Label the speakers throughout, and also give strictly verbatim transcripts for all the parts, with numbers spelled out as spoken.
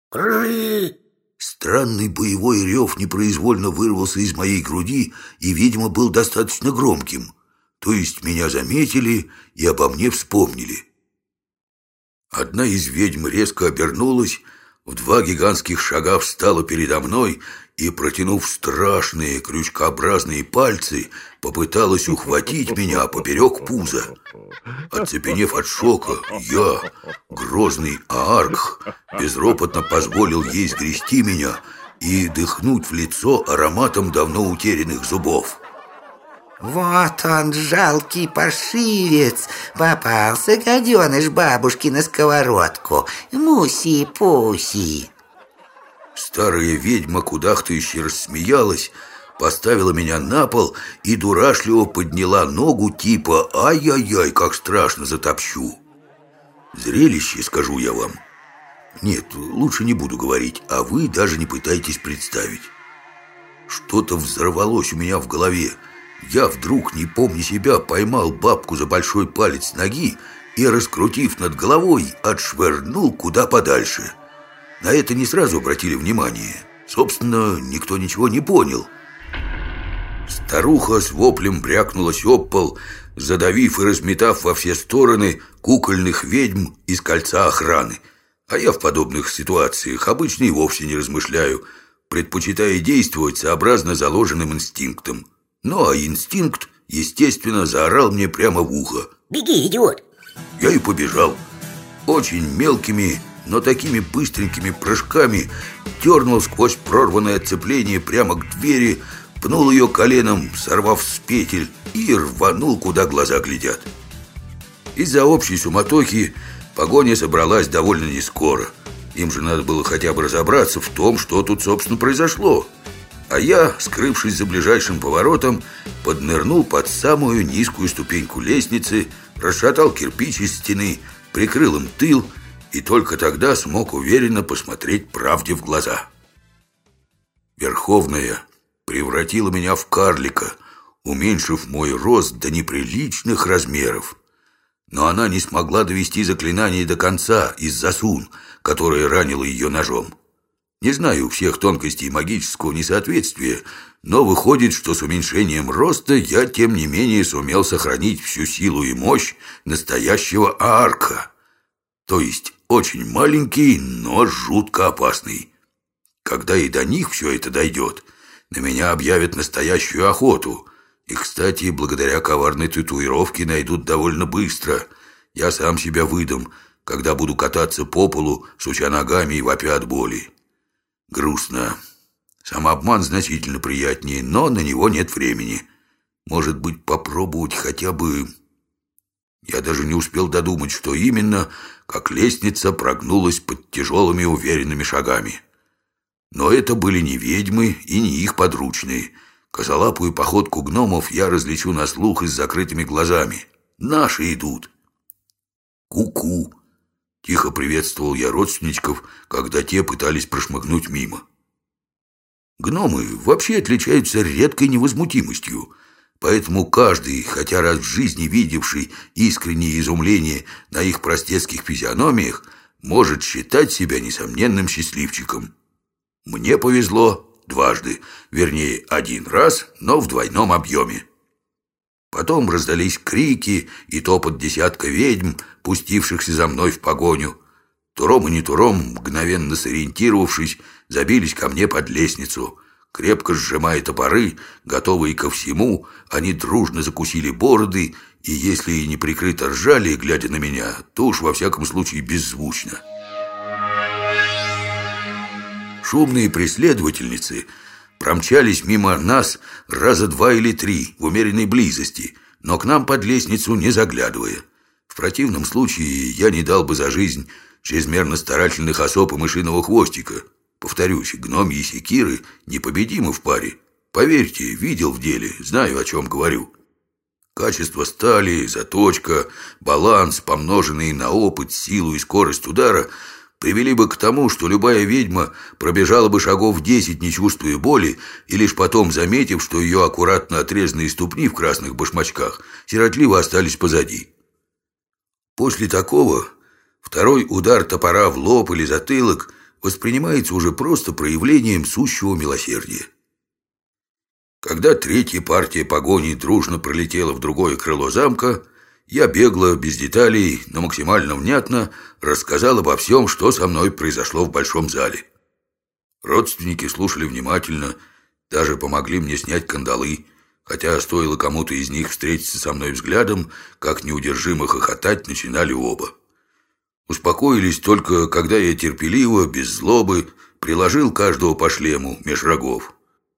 Speaker 1: Ры!
Speaker 2: Странный боевой рев непроизвольно вырвался из моей груди и, видимо, был достаточно громким. То есть меня заметили и обо мне вспомнили. Одна из ведьм резко обернулась, в два гигантских шага встала передо мной и, протянув страшные крючкообразные пальцы, попыталась ухватить меня поперек пуза. Оцепенев от шока, я, грозный Ааркх, безропотно позволил ей сгрести меня и дыхнуть в лицо ароматом давно утерянных зубов.
Speaker 3: Вот он, жалкий паршивец, попался гаденыш бабушки на сковородку. Муси-пуси.
Speaker 2: Старая ведьма кудахтающе рассмеялась, поставила меня на пол и дурашливо подняла ногу типа «Ай-яй-яй, как страшно затопчу». Зрелище, скажу я вам. Нет, лучше не буду говорить, а вы даже не пытайтесь представить. Что-то взорвалось у меня в голове. Я вдруг, не помня себя, поймал бабку за большой палец ноги и, раскрутив над головой, отшвырнул куда подальше. На это не сразу обратили внимание. Собственно, никто ничего не понял. Старуха с воплем брякнулась об пол, задавив и разметав во все стороны кукольных ведьм из кольца охраны. А я в подобных ситуациях обычно и вовсе не размышляю, предпочитая действовать сообразно заложенным инстинктом. Ну а инстинкт, естественно, заорал мне прямо в ухо:
Speaker 1: «Беги, идиот!»
Speaker 2: Я и побежал. Очень мелкими, но такими быстренькими прыжками дернул сквозь прорванное отцепление прямо к двери, пнул ее коленом, сорвав с петель, и рванул, куда глаза глядят. Из-за общей суматохи погоня собралась довольно нескоро. Им же надо было хотя бы разобраться в том, что тут, собственно, произошло. А я, скрывшись за ближайшим поворотом, поднырнул под самую низкую ступеньку лестницы, расшатал кирпич из стены, прикрыл им тыл и только тогда смог уверенно посмотреть правде в глаза. Верховная превратила меня в карлика, уменьшив мой рост до неприличных размеров. Но она не смогла довести заклинание до конца из-за сун, которая ранила ее ножом. Не знаю всех тонкостей магического несоответствия, но выходит, что с уменьшением роста я, тем не менее, сумел сохранить всю силу и мощь настоящего Ааркха. То есть очень маленький, но жутко опасный. Когда и до них все это дойдет, на меня объявят настоящую охоту. И, кстати, благодаря коварной татуировке найдут довольно быстро. Я сам себя выдам, когда буду кататься по полу, суча ногами и вопя от боли. Грустно. Самообман значительно приятнее, но на него нет времени. Может быть, попробовать хотя бы... Я даже не успел додумать, что именно, как лестница прогнулась под тяжелыми уверенными шагами. Но это были не ведьмы и не их подручные. Косолапую походку гномов я различу на слух и с закрытыми глазами. Наши идут. Ку-ку. Тихо приветствовал я родственничков, когда те пытались прошмыгнуть мимо. Гномы вообще отличаются редкой невозмутимостью, поэтому каждый, хотя раз в жизни видевший искреннее изумление на их простецких физиономиях, может считать себя несомненным счастливчиком. Мне повезло дважды, вернее, один раз, но в двойном объеме. Потом раздались крики и топот десятка ведьм, пустившихся за мной в погоню. Туром и не туром, мгновенно сориентировавшись, забились ко мне под лестницу. Крепко сжимая топоры, готовые ко всему, они дружно закусили бороды, и если и не прикрыто ржали, глядя на меня, то уж во всяком случае беззвучно. Шумные преследовательницы промчались мимо нас раза два или три в умеренной близости, но к нам под лестницу не заглядывая. В противном случае я не дал бы за жизнь чрезмерно старательных особ и мышиного хвостика. Повторюсь, гномьи секиры непобедимы в паре. Поверьте, видел в деле, знаю, о чем говорю. Качество стали, заточка, баланс, помноженный на опыт, силу и скорость удара, привели бы к тому, что любая ведьма пробежала бы шагов десять, не чувствуя боли, и лишь потом, заметив, что ее аккуратно отрезанные ступни в красных башмачках сиротливо остались позади. После такого второй удар топора в лоб или затылок воспринимается уже просто проявлением сущего милосердия. Когда третья партия погони дружно пролетела в другое крыло замка, я бегло, без деталей, но максимально внятно рассказал обо всем, что со мной произошло в большом зале. Родственники слушали внимательно, даже помогли мне снять кандалы, хотя стоило кому-то из них встретиться со мной взглядом, как неудержимо хохотать начинали оба. Успокоились только, когда я терпеливо, без злобы, приложил каждого по шлему меж рогов.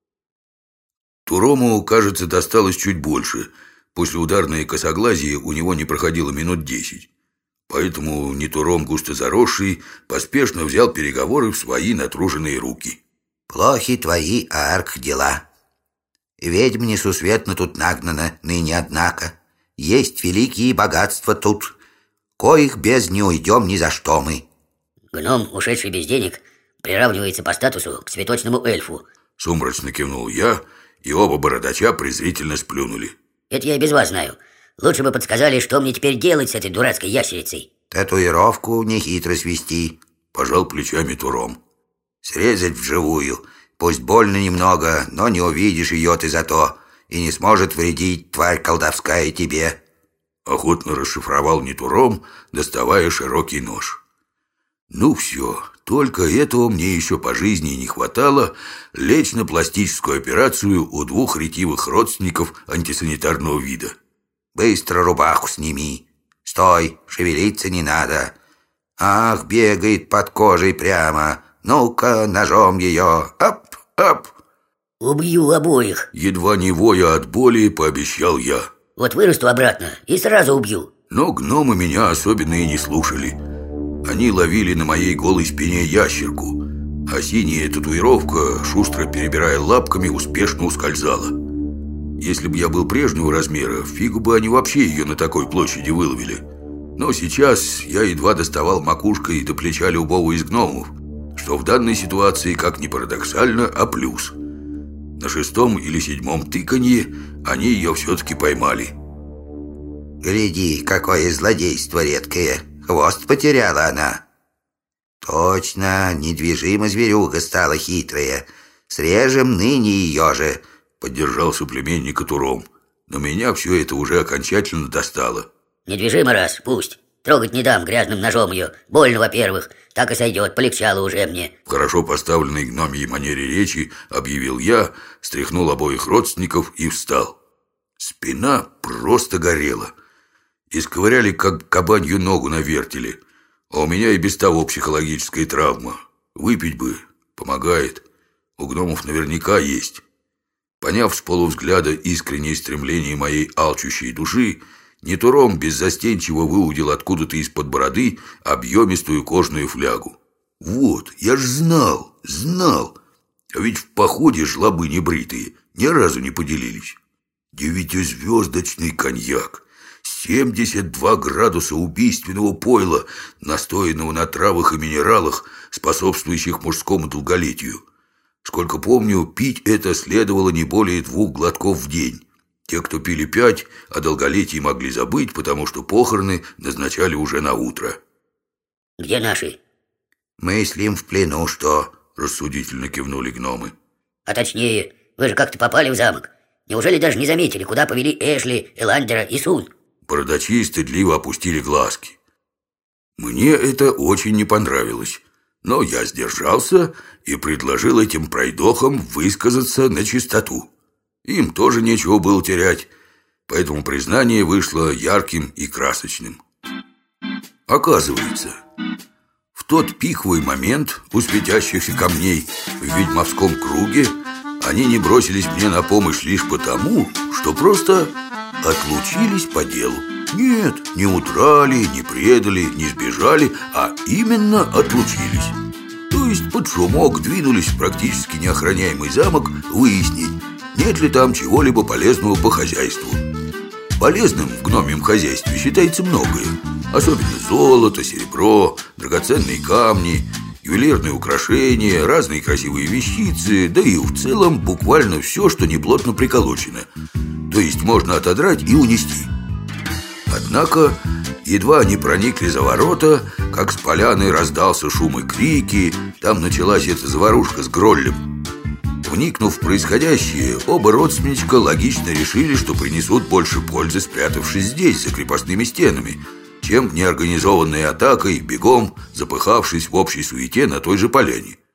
Speaker 2: Турому, кажется, досталось чуть больше. После ударной косоглазия у него не проходило минут десять. Поэтому Нитуром, густо заросший, поспешно взял переговоры в свои натруженные руки.
Speaker 3: «Плохи твои, Арк, дела. Ведьм несусветно тут нагнано ныне, однако. Есть великие богатства тут, коих без не уйдем ни за что мы».
Speaker 1: Гном, ушедший без денег, приравнивается по статусу к цветочному эльфу.
Speaker 2: Сумрачно кивнул я, и оба бородача презрительно сплюнули.
Speaker 1: Это я и без вас знаю. Лучше бы подсказали, что мне теперь делать с этой дурацкой ящерицей.
Speaker 3: Татуировку нехитро свести,
Speaker 2: пожал плечами Туром.
Speaker 3: Срезать вживую. Пусть больно немного, но не увидишь ее ты зато, и не сможет вредить тварь колдовская тебе.
Speaker 2: Охотно расшифровал Нитуром, доставая широкий нож. Ну все, только этого мне еще по жизни не хватало лечь на пластическую операцию у двух ретивых родственников антисанитарного вида.
Speaker 3: Быстро рубаху сними. Стой, шевелиться не надо. Ах, бегает под кожей прямо. Ну-ка, ножом ее. Ап, ап.
Speaker 1: Убью обоих.
Speaker 2: Едва не воя от боли, пообещал я.
Speaker 1: Вот вырасту обратно и сразу убью.
Speaker 2: Но гномы меня особенно и не слушали. Они ловили на моей голой спине ящерку, а синяя татуировка, шустро перебирая лапками, успешно ускользала. Если бы я был прежнего размера, фигу бы они вообще ее на такой площади выловили. Но сейчас я едва доставал макушкой до плеча любого из гномов, что в данной ситуации, как ни парадоксально, а плюс. На шестом или седьмом тыканье они ее все-таки поймали.
Speaker 3: Гляди, какое злодейство редкое. Хвост потеряла она. Точно, недвижима зверюга стала хитрая. Срежем ныне ее же.
Speaker 2: Поддержал соплеменника Туром. Но меня все это уже окончательно достало.
Speaker 1: Недвижимо раз, пусть. Трогать не дам грязным ножом ее. Больно, во-первых. Так и сойдет, полегчало уже мне.
Speaker 2: В хорошо поставленной гномьей манере речи объявил я, стряхнул обоих родственников и встал. Спина просто горела. Исковыряли, как кабанью ногу на вертеле. А у меня и без того психологическая травма. Выпить бы, помогает. У гномов наверняка есть. Поняв с полувзгляда искреннее стремление моей алчущей души, Нитуром беззастенчиво выудил откуда-то из-под бороды объемистую кожаную флягу. Вот, я ж знал, знал. А ведь в походе жлобы небритые ни разу не поделились. Девятизвездочный коньяк. семьдесят два градуса убийственного пойла, настоянного на травах и минералах, способствующих мужскому долголетию. Сколько помню, пить это следовало не более двух глотков в день. Те, кто пили пять, о долголетии могли забыть, потому что похороны назначали уже на утро.
Speaker 1: Где наши?
Speaker 3: Мыслим в плену, что?
Speaker 2: Рассудительно кивнули гномы.
Speaker 1: А точнее, вы же как-то попали в замок. Неужели даже не заметили, куда повели Эшли, Эландера и Сун?
Speaker 2: Бородачи стыдливо опустили глазки. Мне это очень не понравилось, но я сдержался и предложил этим пройдохам высказаться на чистоту. Им тоже нечего было терять, поэтому признание вышло ярким и красочным. Оказывается, в тот пиковый момент у светящихся камней в ведьмовском круге они не бросились мне на помощь лишь потому, что просто отлучились по делу. Нет, не удрали, не предали, не сбежали, а именно отлучились. То есть под шумок двинулись в практически неохраняемый замок выяснить, нет ли там чего-либо полезного по хозяйству. Полезным в гномьем хозяйстве считается многое. Особенно золото, серебро, драгоценные камни, ювелирные украшения, разные красивые вещицы, да и в целом буквально все, что не плотно приколочено. То есть можно отодрать и унести. Однако, едва они проникли за ворота, как с поляны раздался шум и крики, там началась эта заварушка с Гроллем. Вникнув в происходящее, оба родственничка логично решили, что принесут больше пользы, спрятавшись здесь, за крепостными стенами, чем неорганизованной атакой, бегом, запыхавшись в общей суете на той же поляне.